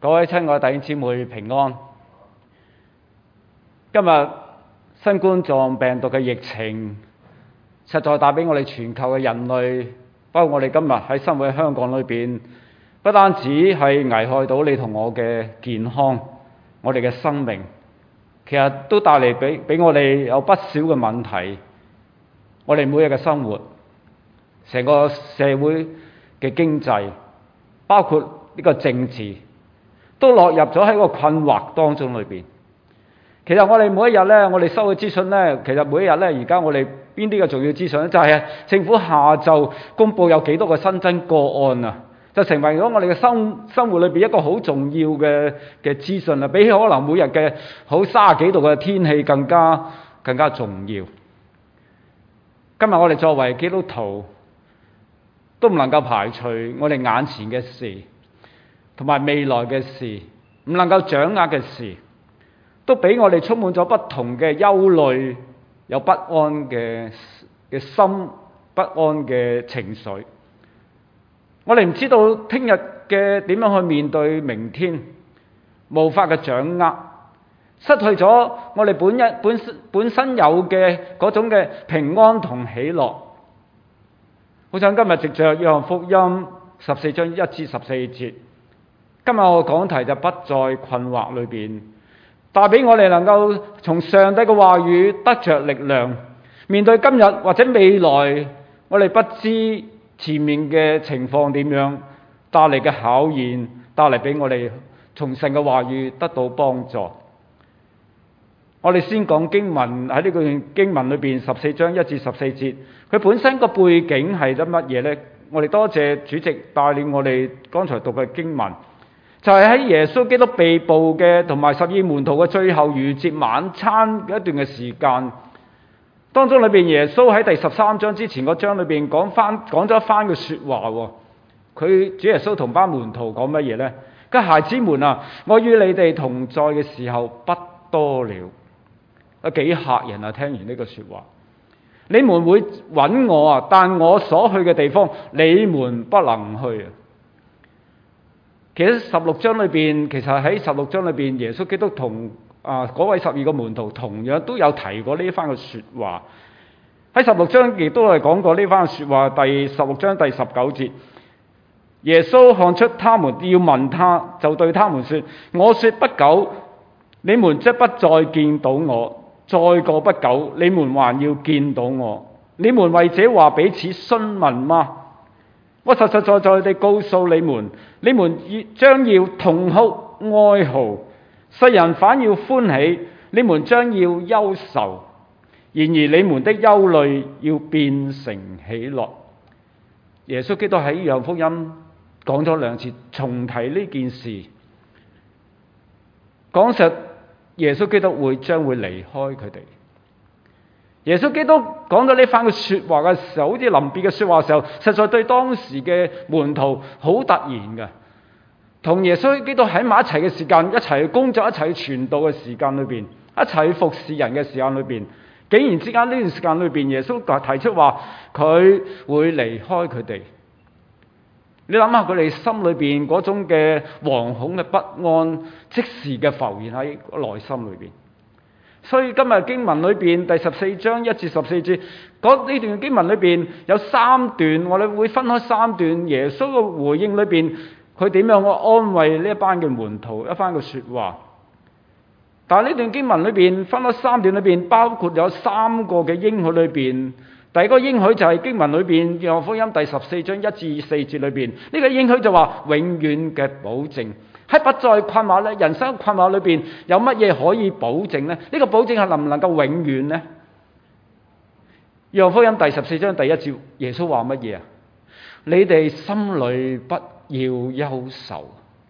各位親愛弟兄姊妹平安。今日新冠狀病毒嘅疫情實在帶俾我哋全球嘅人類，包括我哋今日喺生活喺香港裏邊，不單止係危害到你同我嘅健康，我哋嘅生命，其實都帶嚟俾我哋有不少嘅問題。我哋每日嘅生活，成個社會嘅經濟，包括呢個政治，都落入咗喺個困惑當中裏邊。其實我哋每一日咧，我哋收嘅資訊咧，其實每一日咧，而家我哋邊啲嘅重要資訊咧，就係政府下晝公佈有幾多個新增個案啊，就成為咗我哋嘅生活裏邊一個好重要嘅資訊啊，比起可能每日嘅好30幾度嘅天氣更加重要。今日我哋作為基督徒，都唔能夠排除我哋眼前嘅事，同埋未來嘅事，唔能夠掌握嘅事，都俾我哋充滿咗不同嘅憂慮，有不安嘅心，不安嘅情緒。我哋唔知道聽日嘅點樣去面對明天，無法嘅掌握，失去咗我哋本身有嘅嗰種嘅平安同喜樂。好想今日藉着約翰福音14章1至14節，今日我講題就不在困惑裏邊，帶俾我哋能夠從上帝嘅話語得着力量，面對今日或者未來我哋不知前面嘅情況點樣帶嚟嘅考驗，帶嚟俾我哋從神嘅話語得到幫助。我哋先講經文，喺呢個經文裏邊14章1至14節，佢本身個背景係啲乜嘢呢？我哋多謝主席帶領我哋剛才讀嘅經文，就係喺耶穌基督被捕嘅同埋12門徒嘅最後逾節晚餐嘅一段嘅時間當中，裏邊耶穌喺第13章之前嗰章裏邊講咗一番嘅說話。佢主耶穌同班門徒講乜嘢呢？佢孩子們啊，我與你哋同在嘅時候不多了。幾嚇人啊！聽完呢個說話，你們會揾我啊，但我所去嘅地方你們不能去啊。其實16章裏邊，耶穌基督同嗰位12個門徒同樣都有提過呢番嘅說話。喺16章亦都係講過呢番嘅說話。第16章第19節，耶穌看出他們要問他，就對他們說：我說不久，你們即不再見到我；再過不久，你們還要見到我。你們為這話彼此詢問嗎？我實實在在地告訴你們，你們將要痛哭哀號，世人反要歡喜；你們將要憂愁，然而你們的憂慮要變成喜樂。耶穌基督喺約翰福音講咗2次，重提呢件事，講實耶穌基督將會離開佢哋。耶穌基督講咗呢番嘅說話嘅時候，好似臨別嘅說話嘅時候，實在對當時嘅門徒好突然嘅。同耶穌基督喺埋一齊嘅時間，一齊去工作，一齊去傳道嘅時間裏邊，一齊去服侍人嘅時間裏邊，竟然之間呢段時間裏邊，耶穌提出話佢會離開佢哋。你諗下佢哋心裏邊嗰種嘅惶恐嘅不安，即時嘅浮現喺內心裏邊。所以今日經文裏邊第14章1至14節，呢段經文裏邊有3段，我哋會分開3段。耶穌嘅回應裏邊，佢點樣去安慰呢一班嘅門徒一番嘅說話。但係呢段經文裏邊分開3段裏邊，包括有3個嘅應許裏邊。第一個應許就係經文裏邊約翰福音第14章1至4節裏邊，呢個應許就話永遠嘅保證。喺不再困惑咧，人生困惑裏邊有乜嘢可以保證呢？呢個保證係能唔能夠永遠呢？約翰福音第14章第1節，耶穌話乜嘢啊？你哋心裏不要憂愁。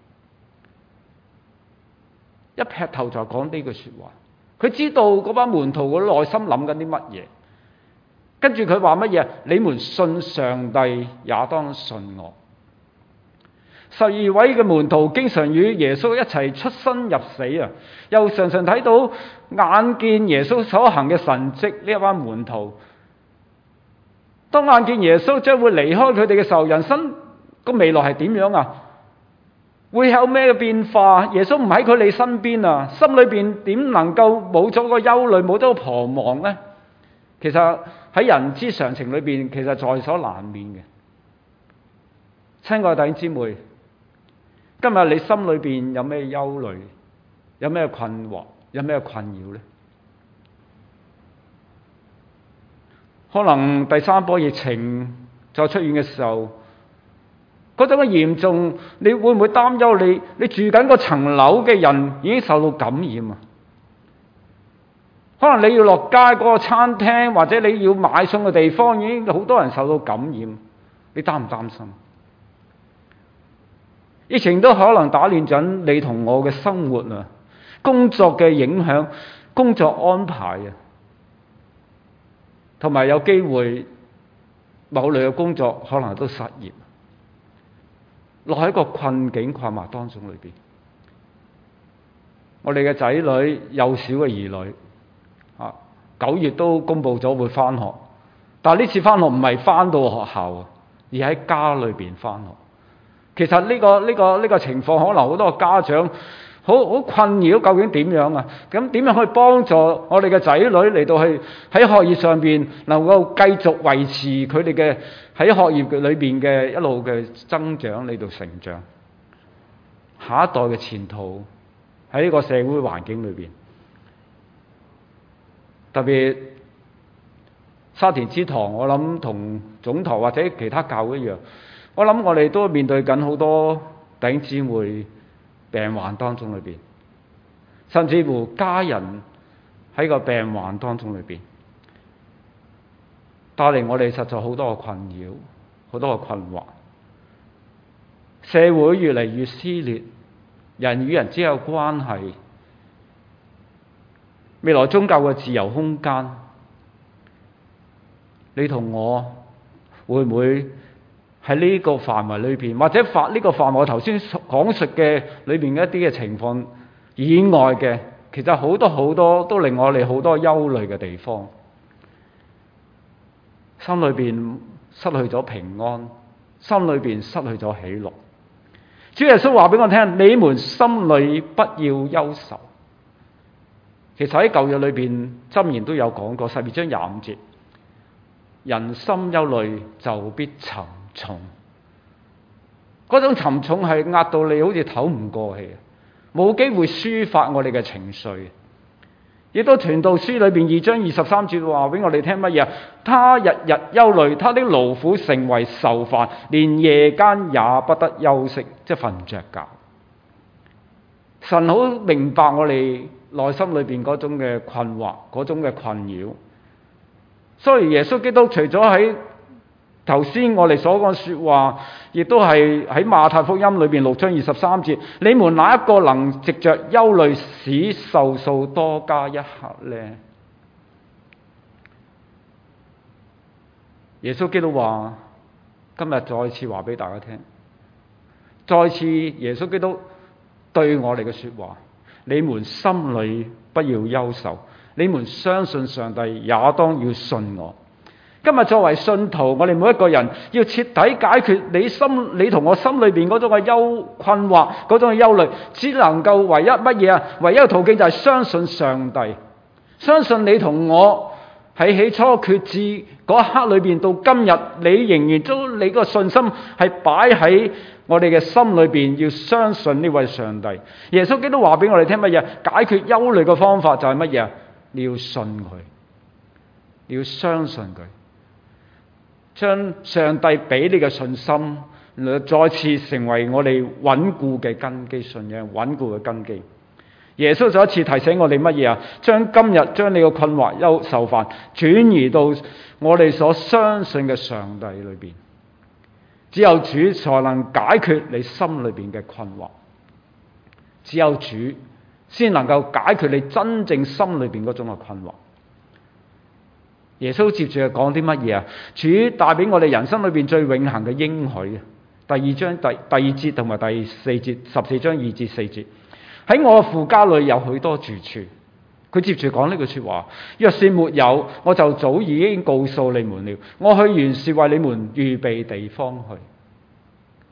一劈頭就講呢句說話，佢知道嗰班門徒嘅內心諗緊啲乜嘢。跟住佢話乜嘢？你們信上帝，也當信我。12位嘅門徒經常與耶穌一齊出生入死啊，又常常睇到眼見耶穌所行嘅神蹟。呢一班門徒當眼見耶穌將會離開佢哋嘅時候，人生個未來係點樣啊？ 會有咩變化？耶穌唔喺佢哋身邊啊，心裏邊點能夠冇咗個憂慮，冇咗個彷徨呢？其實喺人之常情裏邊，其實在所難免嘅。親愛弟兄姊妹，今日你心裏邊有咩憂慮？有咩困惑？有咩困擾呢？可能第三波疫情再出現嘅時候，嗰種嘅嚴重，你會唔會擔憂你住緊嗰層樓嘅人已經受到感染啊？可能你要落街嗰個餐廳或者你要買餸嘅地方已經好多人受到感染，你擔唔擔心？疫情都可能打亂緊你同我嘅生活啊，工作嘅影響、工作安排啊，同埋有機會某類嘅工作可能都失業，落喺一個困境困惑當中裏邊。我哋嘅仔女幼小嘅兒女9月都公布咗會返學，但係呢次返學唔係返到學校，而喺家裏邊返學。其實呢個情況可能好多家長好困擾，究竟點樣啊？咁點樣可以幫助我哋嘅仔女嚟到去喺學業上邊能夠繼續維持佢哋嘅喺學業裏邊嘅一路嘅增長嚟到成長，下一代嘅前途喺呢個社會環境裏邊，特別沙田之堂，我諗同總堂或者其他教會一樣，我諗我哋都面對緊好多弟兄姊妹病患當中裏邊，甚至乎家人喺個病患當中裏邊，帶嚟我哋實在好多嘅困擾，好多嘅困惑。社會越嚟越撕裂，人與人之間嘅關係，未來宗教嘅自由空間，你同我會唔會喺呢個範圍裏邊，或者呢個範圍我頭先講述嘅裏邊一啲嘅情況以外嘅，其實好多都令我哋好多憂慮嘅地方，心裏邊失去咗平安，心裏邊失去咗喜樂。主耶穌話俾我聽：你們心裏不要憂愁。其實喺舊約裏邊箴言都有講過，12章25節，人心憂慮就必沉重。嗰種沉重係壓到你好似唞唔過氣，冇機會抒發我哋嘅情緒。亦都傳道書裏邊2章23節話俾我哋聽乜嘢？他日日憂慮，他的勞苦成為愁煩，連夜間也不得休息，即係瞓唔着覺。神好明白我哋內心裏邊嗰種嘅困惑，嗰種嘅困擾。所以耶穌基督除咗喺頭先我哋所講說話，亦都係喺馬太福音裏邊6章23節，你們哪一個能藉着憂慮使壽數多加一刻呢？耶穌基督話，今日再次話俾大家聽，再次耶穌基督對我哋嘅說話，你們心裏不要憂愁，你們相信上帝，也當要信我。今日作為信徒，我哋每一個人要徹底解決你同我心裏邊嗰種嘅困惑，嗰種嘅憂慮，只能夠唯一乜嘢啊？唯一嘅途徑就係相信上帝，相信你同我喺起初決志嗰一刻裏邊到今日，你仍然將你個信心係擺喺我哋嘅心裏邊，要相信呢位上帝。耶穌基督話俾我哋聽乜嘢？解決憂慮嘅方法就係乜嘢？你要信佢，你要相信佢。將上帝俾你嘅信心，再次成為我哋穩固嘅根基，信仰穩固嘅根基。耶穌再一次提醒我哋乜嘢啊？將你嘅困惑、憂愁煩轉移到我哋所相信嘅上帝裏邊。只有主才能解決你心裏邊嘅困惑，只有主先能夠解決你真正心裏邊嗰種嘅困惑。耶穌接住講啲乜嘢啊？主帶俾我哋人生裏邊最永恆嘅應許。第2章第2節同埋第4節，14章2至4節，喺我嘅父家裏有許多住處。佢接住講呢句說話：若是沒有，我就早已經告訴你們了。我去原是為你們預備地方去。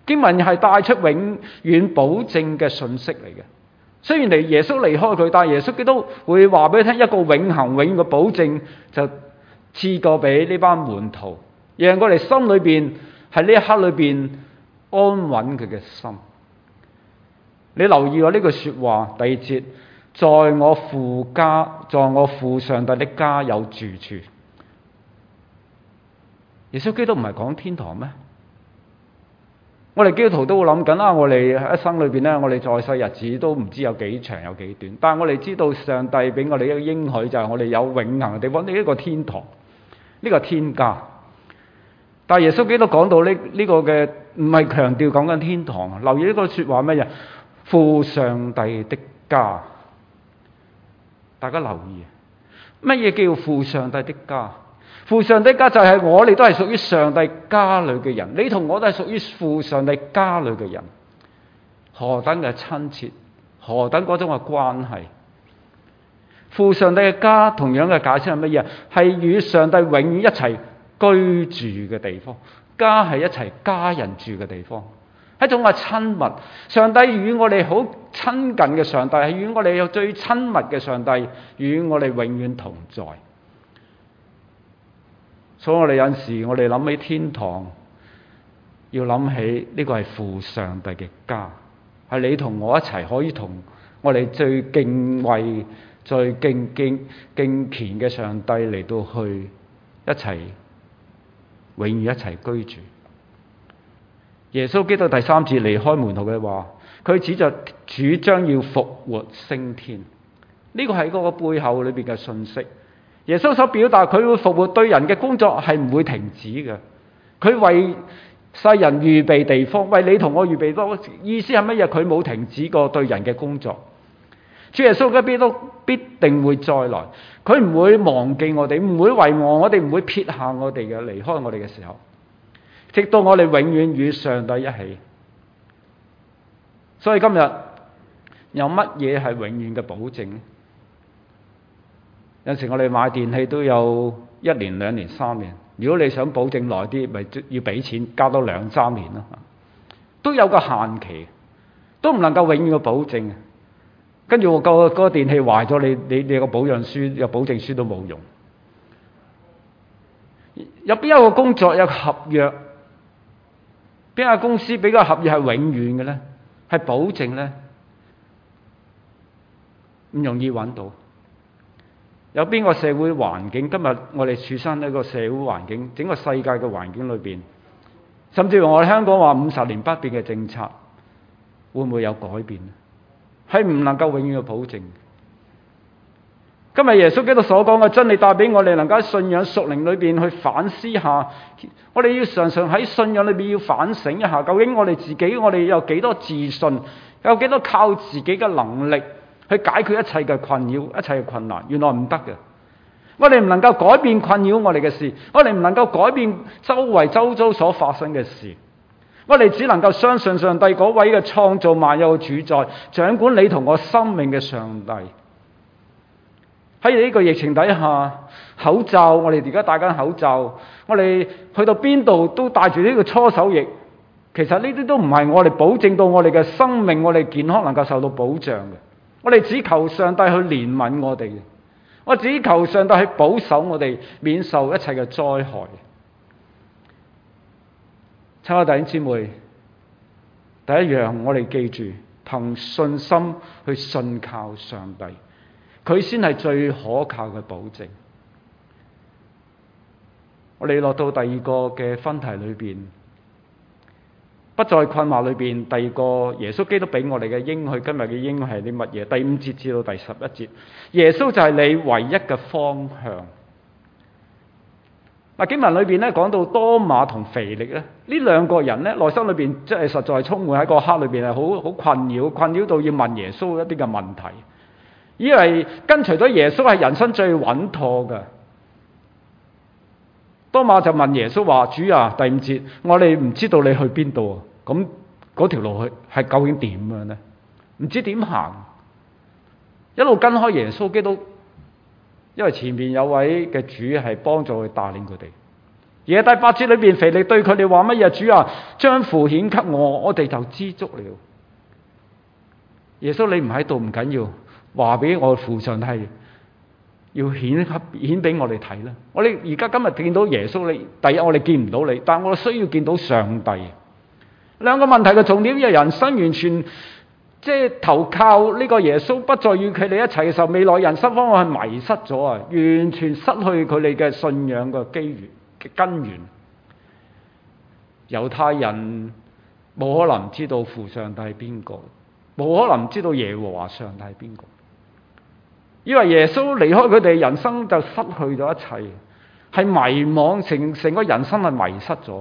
經文係帶出永遠保證嘅信息嚟嘅。雖然耶穌離開佢，但係耶穌基督會話俾佢聽一個永恆永遠嘅保證，就賜過俾呢班門徒，讓我哋心裏邊喺呢一刻裏邊安穩佢嘅心。你留意我呢句說話，第二節，在我父家，在我父上帝的家有住處。耶穌基督唔係講天堂咩？我哋基督徒都會諗緊啦，我哋一生裏邊咧，我哋在世日子都唔知有幾長有幾短，但係我哋知道上帝俾我哋一個應許，就係我哋有永恆嘅地方，呢一個天堂，呢個天家。但係耶穌基督講到呢個嘅唔係強調講緊天堂，留意呢個說話咩嘢？父上帝的家。大家留意，乜嘢叫父上帝的家？父上帝的家就係我哋都係屬於上帝家裏嘅人，你同我都係屬於父上帝家裏嘅人，何等嘅親切，何等嗰種嘅關係。父上帝嘅家同樣嘅解釋係乜嘢？係與上帝永遠一齊居住嘅地方。家係一齊家人住嘅地方，一種嘅親密。上帝與我哋好親近嘅上帝，係與我哋有最親密嘅上帝，與我哋永遠同在。所以我哋有陣時，我哋諗起天堂，要諗起呢個係父上帝嘅家，係你同我一齊可以同我哋最敬畏、最敬虔嘅上帝嚟到去一齊，永遠一齊居住。耶穌基督第三次離開門徒嘅話，佢指着主將要復活升天，呢個係嗰個背後裏邊嘅信息。耶穌所表達佢會復活對人嘅工作係唔會停止嘅，佢為世人預備地方，為你同我預備地方，意思係乜嘢？佢冇停止過對人嘅工作。主耶穌嘅必定會再來，佢唔會忘記我哋，唔會遺忘我哋，唔會撇下我哋嘅，離開我哋嘅時候，直到我哋永遠與上帝一起。所以今日有乜嘢係永遠嘅保證呢？有時我哋買電器都有1年、2年、3年。如果你想保證耐啲，咪要俾錢加多2-3年咯。都有個限期，都唔能夠永遠嘅保證。跟住個電器壞咗，你個保養書、有保證書都冇用。有邊一個工作有合約？邊個公司俾個合約係永遠嘅咧？係保證咧？唔容易揾到。有邊個社會環境，今日我哋處身喺個社會環境，整個世界嘅環境裏邊，甚至乎我哋香港話50年不變嘅政策，會唔會有改變？係唔能夠永遠嘅保證。今日耶穌基督所講嘅真理帶俾我哋，能夠喺信仰屬靈裏邊去反思下，我哋要常常喺信仰裏邊要反省一下，究竟我哋自己，我哋有幾多自信，有幾多靠自己嘅能力去解決一切嘅困擾、一切嘅困難？原來唔得嘅。我哋唔能夠改變困擾我哋嘅事，我哋唔能夠改變周遭所發生嘅事，我哋只能夠相信上帝嗰位嘅創造萬有嘅主宰，掌管你同我生命嘅上帝。喺呢個疫情底下，口罩，我哋而家戴緊口罩，我哋去到邊度都戴住呢個搓手液。其實呢啲都唔係我哋保證到我哋嘅生命、我哋健康能夠受到保障嘅。我哋只求上帝去憐憫我哋，我只求上帝去保守我哋，免受一切嘅災害。親愛弟兄姊妹，第一樣我哋記住，憑信心去信靠上帝，佢先係最可靠嘅保證。我哋落到第二個嘅分題裏邊，不在困惑裏邊，第二個耶穌基督俾我哋嘅應許，今日嘅應許係啲乜嘢？第5節至到第11節，耶穌就係你唯一嘅方向。嗱，經文裏邊咧講到多馬同腓力咧，呢兩個人咧內心裏邊即係實在充滿喺個刻裏邊係好困擾到要問耶穌一啲嘅問題，以為跟隨咗耶穌係人生最穩妥嘅。多馬就問耶穌話：主啊，第5節，我哋唔知道你去邊度啊？咁嗰條路去係究竟點樣呢？唔知點行，一路跟開耶穌基督，因為前面有位嘅主係幫助佢帶領佢哋。 而喺第8節裏邊，腓力對佢哋話乜嘢？主啊，將父顯給我，我哋就知足了。耶穌，你唔喺度唔緊要，話俾我父上帝要顯俾我哋睇啦。我哋而家今日見到耶穌，你第一我哋見唔到你，但我需要見到上帝。兩個問題嘅重點，嘅人生完全即係投靠呢個耶穌，不再與佢哋一齊嘅時候，未來人生方向係迷失咗啊！完全失去佢哋嘅信仰嘅機緣嘅根源。猶太人冇可能知道父上帝係邊個，冇可能知道耶和華上帝係邊個。以為耶穌離開佢哋，人生就失去咗一切，係迷惘，成個人生係迷失咗。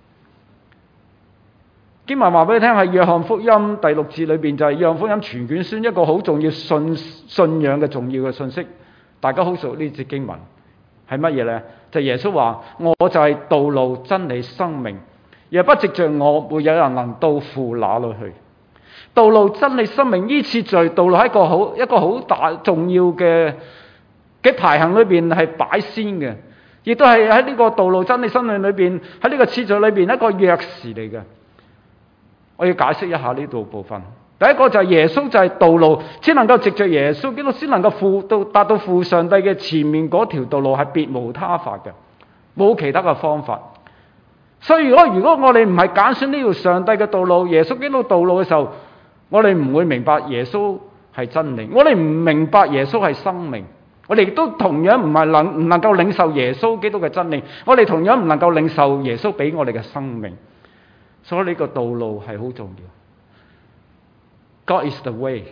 經文話俾你聽，係約翰福音第6節裏邊，就係約翰福音全卷書一個好重要信仰嘅重要嘅信息。大家好熟呢節經文係乜嘢呢？就係耶穌話：我就係道路、真理、生命，若不藉着我，沒有人能到父那裏去。道路、真理、生命，依次序，道路係一個好大重要嘅排行裏邊係擺先嘅，亦都係喺呢個道路、真理、生命裏邊，喺呢個次序裏邊一個鑰匙嚟嘅。我要解釋一下呢度部分。第一個就係耶穌就係道路，只能夠藉着耶穌基督先能夠達到父上帝嘅前面嗰條道路，係別無他法嘅，冇其他嘅方法。所以如果我哋唔係揀選呢條上帝嘅道路，耶穌基督道路嘅時候，我哋唔會明白耶穌係真理，我哋唔明白耶穌係生命，我哋亦都同樣唔能夠領受耶穌基督嘅真理，我哋同樣唔能夠領受耶穌俾我哋嘅生命。所以呢個道路係好重要。God is the way。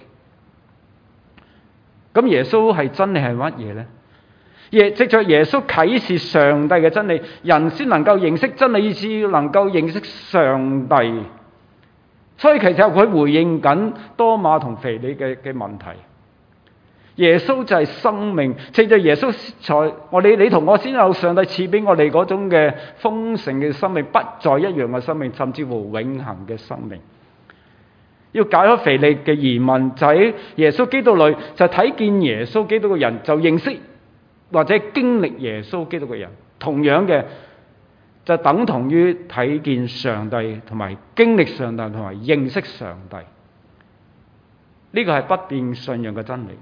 咁耶穌係真理係乜嘢呢？藉着耶穌啟示上帝嘅真理，人先能夠認識真理，以至能夠認識上帝。所以其實佢回應緊多馬同腓利嘅問題。耶穌就係生命，藉着耶穌你同我先有上帝賜俾我哋嗰種嘅豐盛嘅生命，不再一樣嘅生命，甚至乎永恆嘅生命。要解開腓利嘅疑問，就喺耶穌基督裏，就睇見耶穌基督嘅人，就認識或者經歷耶穌基督嘅人，同樣嘅就等同於睇見上帝同埋經歷上帝同埋認識上帝。呢個係不變信仰嘅真理。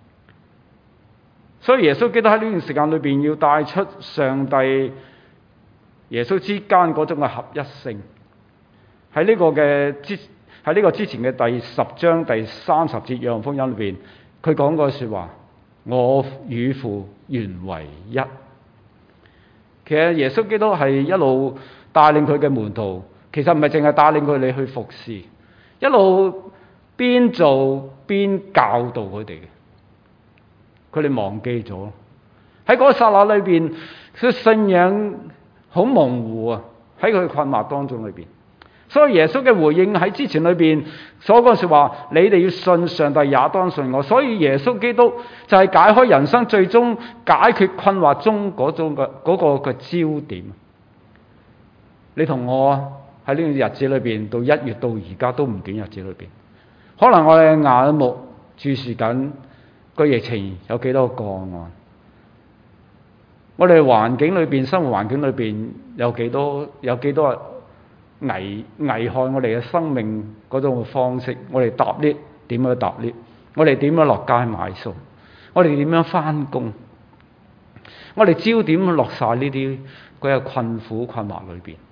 所以耶穌基督喺呢段時間裏邊要帶出上帝耶穌之間嗰種嘅合一性。喺呢個之前嘅第10章第30節約翰福音裏邊，佢講過說話：我與父原為一。其實耶穌基督係一路帶領佢嘅門徒，其實唔係淨係帶領佢哋去服侍，一路邊做邊教導佢哋嘅。佢哋忘記咗喺嗰個剎那裏邊，佢信仰好模糊啊！喺佢困惑當中裏邊，所以耶穌嘅回應喺之前裏邊所講說話：你哋要信上帝，也當信我。所以耶穌基督就係解開人生最終解決困惑中嗰個焦點。你同我喺呢個日子裏邊，到1月到而家都唔短日子裏邊，可能我哋眼目注視緊個疫情有幾多個案，我哋環境裏邊，生活環境裏邊有幾多危害我哋嘅生命嗰種嘅方式。我哋搭 lift 點樣搭 lift？我哋點樣落街買餸？我哋點樣返工？我哋焦點落晒呢啲嗰個困苦困惑裏邊。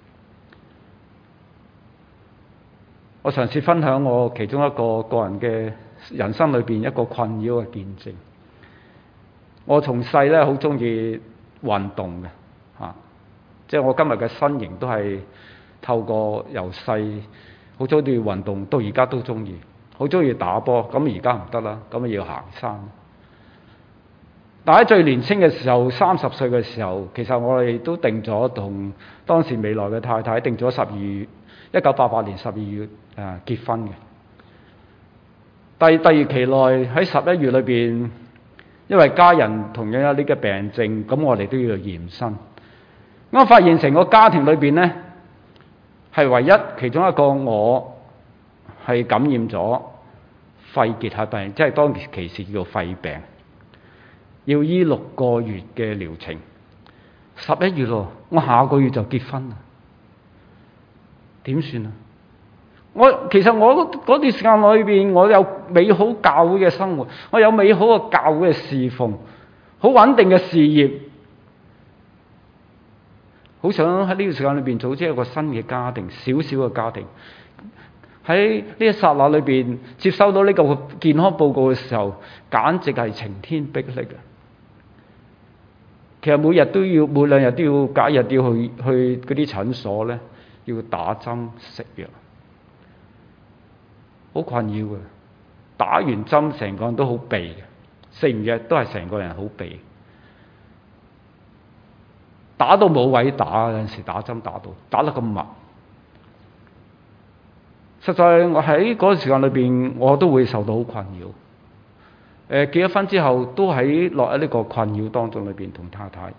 我嘗試分享我其中一個個人嘅人生裏邊一個困擾嘅見證。我從細咧好中意運動嘅，即係我今日嘅身形都係透過由細好中意運動，到而家都中意，好中意打波。咁而家唔得啦，咁要行山。但喺最年輕嘅時候，30歲嘅時候，其實我哋都定咗同當時未來嘅太太定咗1988年12月結婚嘅。突如其來喺11月裏邊，因為家人同樣有呢個病症，咁我哋都要驗身。我發現成個家庭裏邊呢，係唯一其中一個我係感染咗肺結核病，即係當其時叫做肺病，要醫6個月嘅療程。 11月咯，我下個月就結婚啦，點算啊？其實我嗰段時間裏邊，我有美好教會嘅生活，我有美好嘅教會嘅侍奉，好穩定嘅事業，好想喺呢段時間裏邊組織一個新嘅家庭，小小嘅家庭。喺呢一剎那裏邊接收到呢個健康報告嘅時候，簡直係晴天霹靂啊！其實每兩日都要隔日要去嗰啲診所咧，要打針食藥，好困擾嘅。打完針成個人都好痹嘅，食完藥都係成個人好痹，打到冇位打，有陣時打針打得咁密。實在我喺嗰個時間裏邊，我都會受到好困擾。結咗婚之後，都落喺呢個困擾當中裏邊，同太太。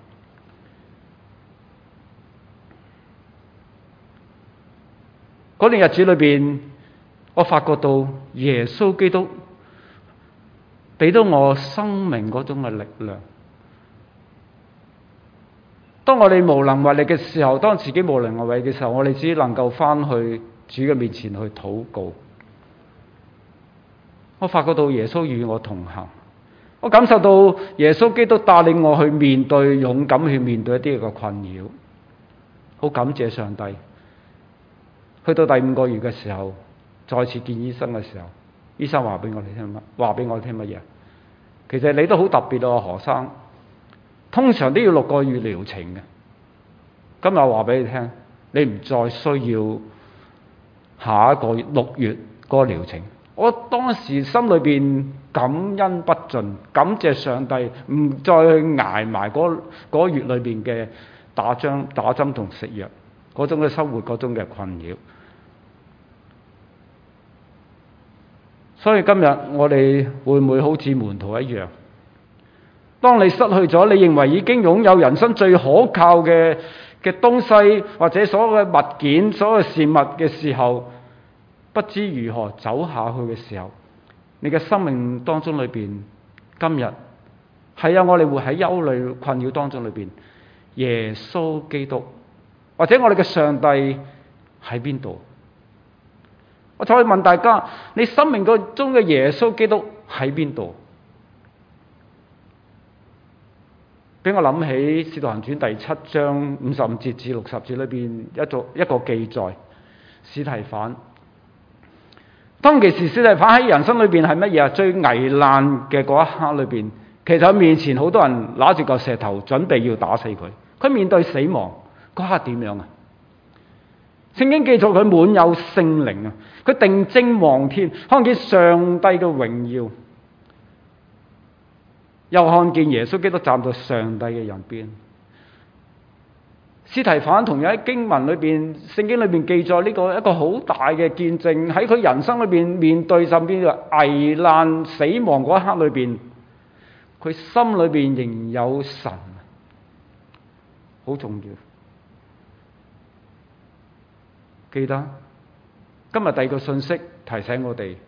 嗰段日子裏邊，我發覺到耶穌基督俾到我生命嗰種嘅力量。當我哋無能為力嘅時候，當自己無能為力嘅時候，我哋只能夠翻去主嘅面前去禱告。我發覺到耶穌與我同行，我感受到耶穌基督帶領我去面對，勇敢去面對一啲嘅困擾。好感謝上帝。去到第5個月嘅時候，再次見醫生嘅時候，醫生話俾我哋聽乜嘢？其實你都好特別啊，何生。通常都要6個月療程嘅。今日話俾你聽，你唔再需要下一個6月嗰個療程。我當時心裏邊感恩不盡，感謝上帝唔再捱埋嗰個月裏邊嘅打針同食藥嗰種嘅生活，嗰種嘅困擾。所以今日我哋會唔會好似門徒一樣？當你失去咗你認為已經擁有人生最可靠嘅東西，或者所有嘅物件、所有事物嘅時候，不知如何走下去嘅時候，你嘅生命當中裏邊，今日係啊，我哋會喺憂慮困擾當中裏邊，耶穌基督或者我哋嘅上帝喺邊度？我再問大家，你生命中嘅耶穌基督喺邊度？俾我諗起《使徒行傳》第7章55節至60節裏邊一個記載，司提反。當其時，司提反喺人生裏邊係乜嘢啊？最危難嘅嗰一刻裏邊，其實喺面前好多人拿住嚿石頭，準備要打死佢。佢面對死亡嗰刻點樣啊？聖經記載佢滿有聖靈啊！佢定睛望天，看見上帝嘅榮耀，又看見耶穌基督站在上帝嘅人邊。司提反同樣喺經文裏邊、聖經裏邊記載呢個一個好大嘅見證，喺佢人生裏邊面對甚至危難死亡嗰一刻裏邊，佢心裏邊仍有神，好重要。記得今日第二個信息提醒我哋，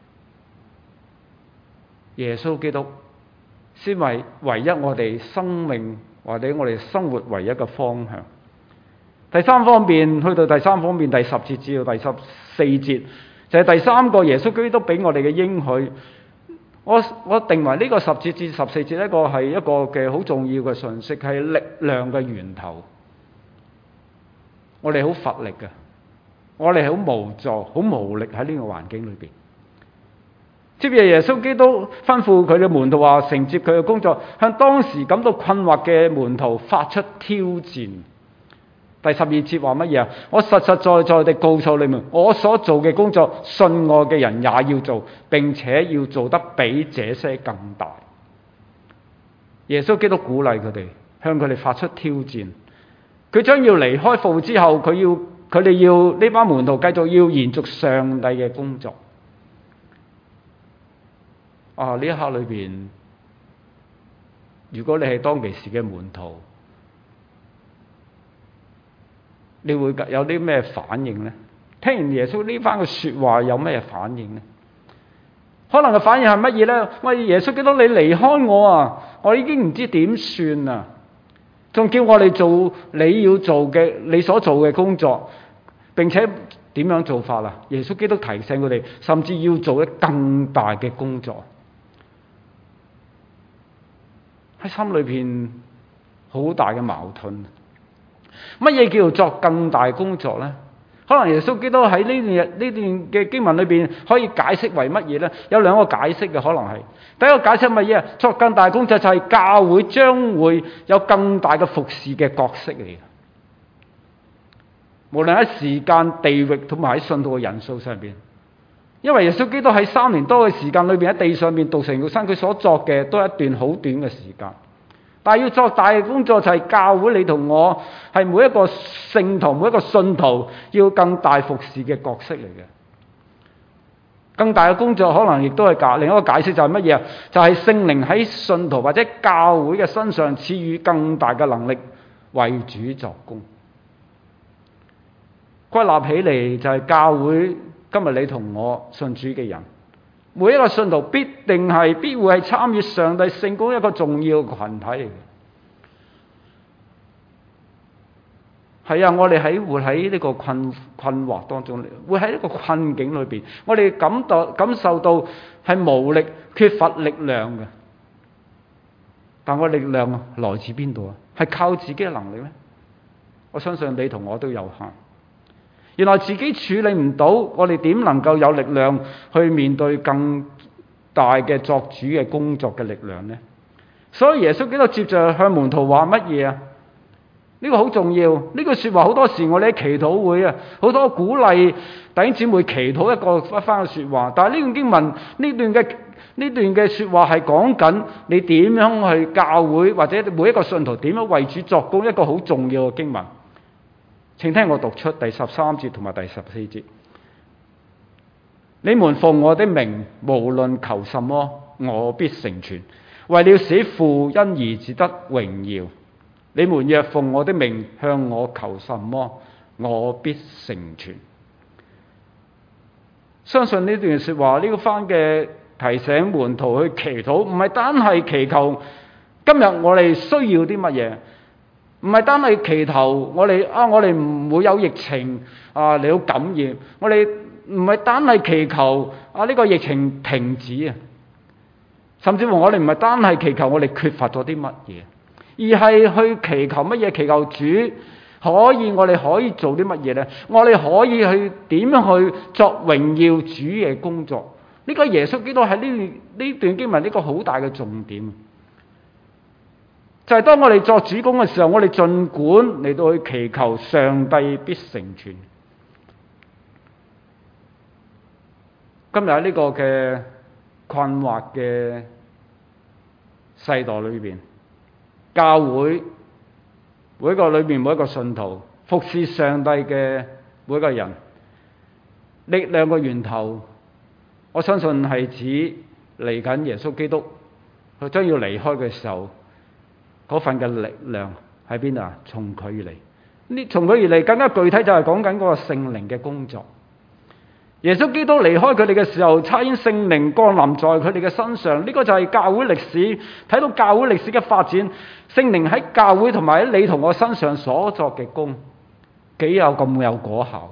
耶穌基督先為唯一我哋生命或者我哋生活唯一嘅方向。第三方面，去到第三方面第10節至到第14節，就係第三個耶穌基督俾我哋嘅應許。我定為呢個10節至14節一個係一個嘅好重要嘅信息，係力量嘅源頭。我哋好乏力嘅，我哋好無助、好無力喺呢個環境裏邊。接住耶穌基督吩咐佢嘅門徒話，承接佢嘅工作，向當時感到困惑嘅門徒發出挑戰。第12節話乜嘢啊？我實實在在地告訴你們，我所做嘅工作，信我嘅人也要做，並且要做得比這些更大。耶穌基督鼓勵佢哋，向佢哋發出挑戰。佢將要離開復活之後，佢哋要呢班門徒繼續要延續上帝嘅工作。呢一刻裏邊，如果你係當其時嘅門徒，你會有啲咩反應呢？聽完耶穌呢番嘅說話，有咩反應呢？可能嘅反應係乜嘢呢？喂，耶穌基督，你離開我啊！我已經唔知點算啊！ 仲叫我哋做你要做嘅、你所做嘅工作，並且點樣做法啊？耶穌基督提醒佢哋，甚至要做一更大嘅工作。喺心裏邊好大嘅矛盾。乜嘢叫做更大工作呢？可能耶穌基督喺呢段嘅經文裏邊可以解釋為乜嘢呢？有兩個解釋嘅，可能係第一個解釋乜嘢啊？作更大工作就係教會將會有更大嘅服侍嘅角色嚟嘅，無論喺時間、地域同埋喺信徒嘅人數上邊。因為耶穌基督喺3年多嘅時間裏邊喺地上面道成肉身，佢所作嘅都係一段好短嘅時間。但係要作大嘅工作就係教會，你同我係每一個聖徒、每一個信徒要更大服侍嘅角色嚟嘅。更大嘅工作可能亦都係另一個解釋，就係乜嘢啊？就係聖靈喺信徒或者教會嘅身上賜予更大嘅能力，為主作工。歸納起嚟就係教會今日你同我信主嘅人，每一個信徒必會係參與上帝聖工一個重要嘅群體嚟嘅。係啊，我哋活喺呢個困惑當中，活喺一個困境裏邊，我哋感受到係無力、缺乏力量嘅。但我力量來自邊度啊？係靠自己嘅能力咩？我相信你同我都有限。原來自己處理唔到，我哋點能夠有力量去面對更大嘅作主嘅工作嘅力量呢？所以耶穌基督接着向門徒話乜嘢啊？呢個好重要，呢句說話好多時我哋喺祈禱會啊，好多鼓勵弟兄姊妹祈禱一番嘅說話。但係呢段經文呢段嘅說話係講緊你點樣去教會或者每一個信徒點樣為主作工，一個好重要嘅經文。請聽我讀出第13節同埋第14節。你們奉我的名，無論求什麼，我必成全，為了使父因兒子得榮耀。你們若奉我的名向我求什麼，我必成全。相信呢段說話，呢番嘅提醒門徒去祈禱，唔係單係祈求今日我哋需要啲乜嘢，唔係單係祈求我哋唔會有疫情嚟到感染，我哋唔係單係祈求呢個疫情停止啊，甚至乎我哋唔係單係祈求我哋缺乏咗啲乜嘢，而係去祈求乜嘢？祈求主我哋可以做啲乜嘢呢？我哋可以去點樣去作榮耀主嘅工作？呢個耶穌基督喺呢段經文呢個好大嘅重點，就係當我哋作主工嘅時候，我哋盡管嚟到去祈求上帝必成全。今日喺呢個嘅困惑嘅世代裏邊，教會每一個裏面每一個信徒服侍上帝嘅每一個人，力量嘅源頭，我相信係指嚟緊耶穌基督佢將要離開嘅時候，嗰份嘅力量喺邊啊？從佢而嚟。從佢而嚟，更加具體就係講緊嗰個聖靈嘅工作。耶穌基督離開佢哋嘅時候，差遣聖靈降臨在佢哋嘅身上。呢個就係教會歷史，睇到教會歷史嘅發展，聖靈喺教會同埋喺你同我身上所作嘅工，幾有咁有果效。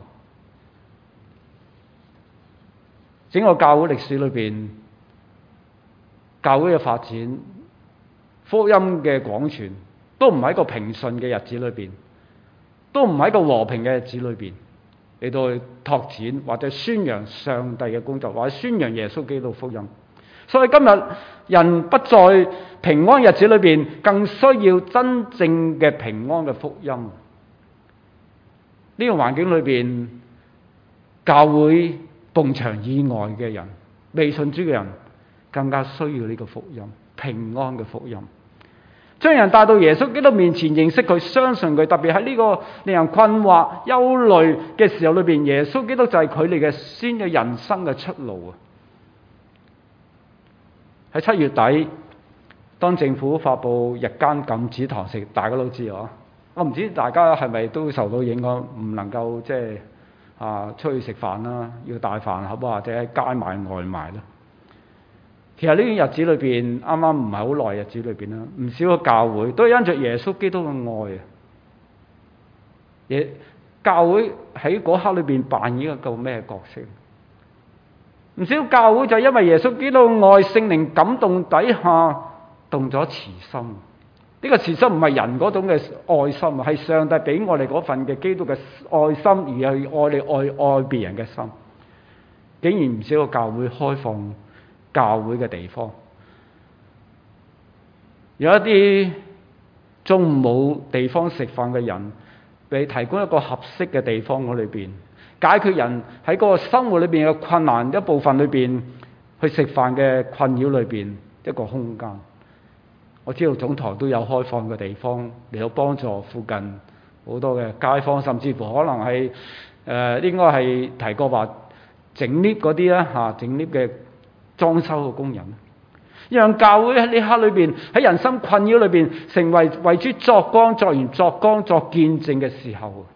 整個教會歷史裏邊，教會嘅發展，福音嘅廣傳，都唔喺一個平順嘅日子裏邊，都唔喺一個和平嘅日子裏邊嚟到去拓展或者宣揚上帝嘅工作，或者宣揚耶穌基督福音。所以今日人不在平安日子裏邊，更需要真正嘅平安嘅福音。呢個環境裏邊，教會埲牆以外嘅人，未信主嘅人，更加需要呢個福音，平安嘅福音。將人帶到耶穌基督面前，認識佢，相信佢。特別喺呢個令人困惑、憂慮嘅時候裏邊，耶穌基督就係佢哋嘅先嘅人生嘅出路啊！喺7月底，當政府發布日間禁止堂食，大家都知啊。我唔知大家係咪都受到影響，唔能夠出去食飯啦，要帶飯盒或者喺街買外賣啦。 其實呢段日子裏邊，啱啱唔係好耐日子裏邊啦，唔少嘅教會都係因着耶穌基督嘅愛啊！教會喺嗰刻裏邊扮演一個咩角色？唔少教會就因為耶穌基督嘅愛，聖靈感動底下動咗慈心。呢個慈心唔係人嗰種嘅愛心，係上帝俾我哋嗰份嘅基督嘅愛心，而係愛別人嘅心。竟然唔少個教會開放教會嘅地方，有一啲中午冇地方食飯嘅人，被提供一個合適嘅地方嗰裏邊，解決人喺嗰個生活裏邊嘅困難一部分裏邊，去食飯嘅困擾裏邊一個空間。我知道總堂都有開放嘅地方嚟到幫助附近好多嘅街坊，甚至乎可能係應該係提過話整 lift 嗰啲啦嚇，整 lift 嘅裝修嘅工人，讓教會喺呢刻裏邊喺人生困擾裏邊成為主作光、作鹽、作光、作見證嘅時候。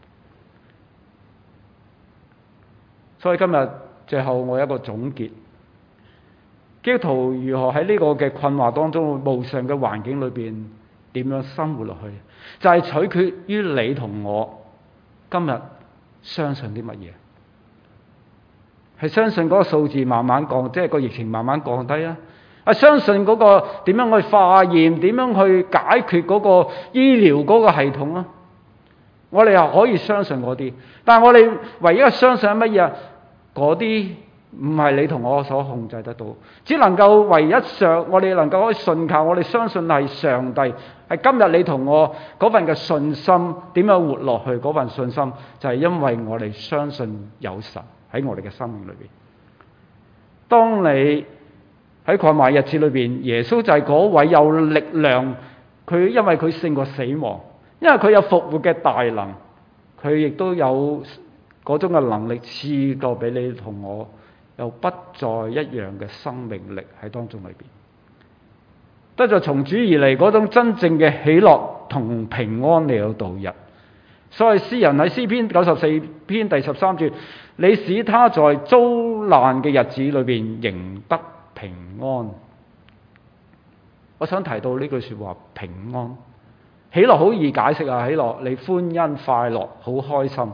所以今日最後我有一個總結。基督徒如何喺呢個嘅困惑當中、無常嘅環境裏邊點樣生活落去，就係取決於你同我今日相信啲乜嘢。係相信嗰個數字慢慢降，即係個疫情慢慢降低啊！相信嗰個點樣去化驗、點樣去解決嗰個醫療嗰個系統啊！我哋又可以相信嗰啲，但係我哋唯一相信係乜嘢啊？嗰啲唔係你同我所控制得到，只能夠唯一我哋能夠可以信靠，我哋相信係上帝，係今日你同我嗰份嘅信心點樣活落去？嗰份信心就係因為我哋相信有神喺我哋嘅生命裏邊。當你喺困惑日子裏邊，耶穌就係嗰位有力量，因為佢勝過死亡，因為佢有復活嘅大能，佢亦都有嗰種嘅能力賜過俾你同我，有不再一樣嘅生命力喺當中裏邊，得咗從主而嚟嗰種真正嘅喜樂同平安嚟到度日。所以詩人喺詩篇94篇第13節，你使他在遭難嘅日子裏邊仍得平安。我想提到呢句說話，平安。喜樂好易解釋啊，喜樂你歡欣快樂，好開心。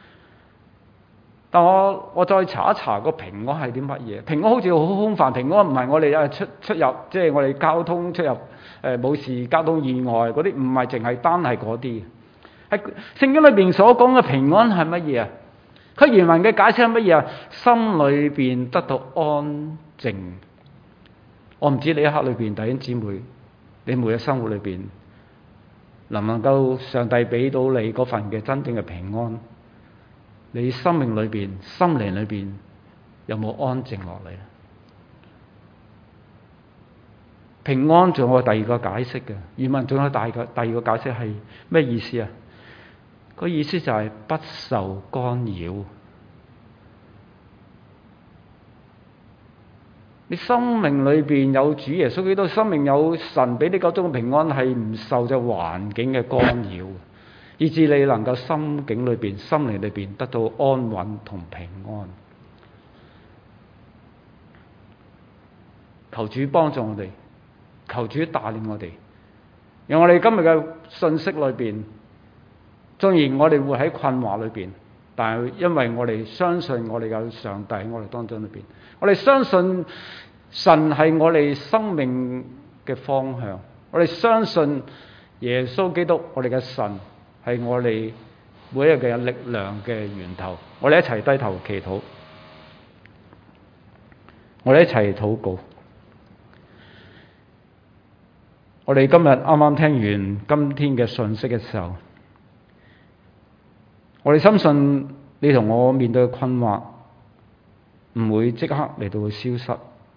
但我再查一查個平安係啲乜嘢？平安好似好空泛，平安唔係我哋出入，即係我哋交通出入冇事，交通意外嗰啲，唔係淨係單係嗰啲。喺聖經裏邊所講嘅平安係乜嘢啊？佢原文嘅解釋係乜嘢啊？心裏邊得到安靜。我唔知你一刻裏邊弟兄姊妹，你每日生活裏邊能唔能夠上帝俾到你嗰份嘅真正嘅平安？你生命裏邊、心靈裏邊有冇安靜落嚟？平安仲有第二個解釋嘅，原文仲有第二個解釋係咩意思啊？個意思就係不受干擾。你生命裏邊有主耶穌基督，生命有神俾你嗰種平安，係唔受咗環境嘅干擾，以致你能夠心境裏邊、心靈裏邊得到安穩同平安。求主幫助我哋，求主帶領我哋，讓我哋今日嘅信息裏邊，縱然我哋會喺困惑裏邊，但係因為我哋相信我哋有上帝喺我哋當中裏邊，我哋相信神係我哋生命嘅方向，我哋相信耶穌基督，我哋嘅神係我哋每一日嘅力量嘅源頭。我哋一齊低頭祈禱，我哋一齊禱告。我哋今日啱啱聽完今天嘅信息嘅時候，我哋深信你同我面對嘅困惑唔會即刻嚟到消失。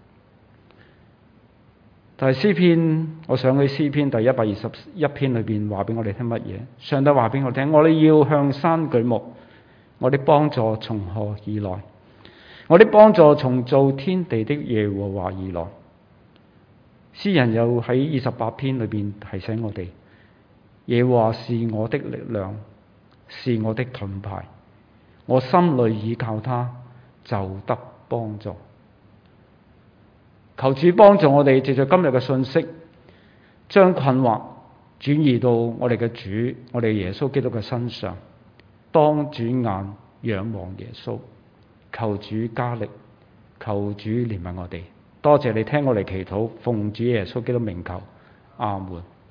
但係詩篇，我想起詩篇第121篇裏邊話俾我哋聽乜嘢？上帝話俾我聽，我哋要向山舉目，我哋幫助從何而來？我哋幫助從造天地的耶和華而來。詩人又喺28篇裏邊提醒我哋，耶和華是我的力量，是我的盾牌，我心裏倚靠他，就得幫助。 求主幫助我哋藉着今日嘅信息，將困惑轉移到我哋嘅主，我哋耶穌基督嘅身上，當轉眼仰望耶穌，求主加力，求主憐憫我哋。多謝你聽我哋祈禱，奉主耶穌基督名求，阿門。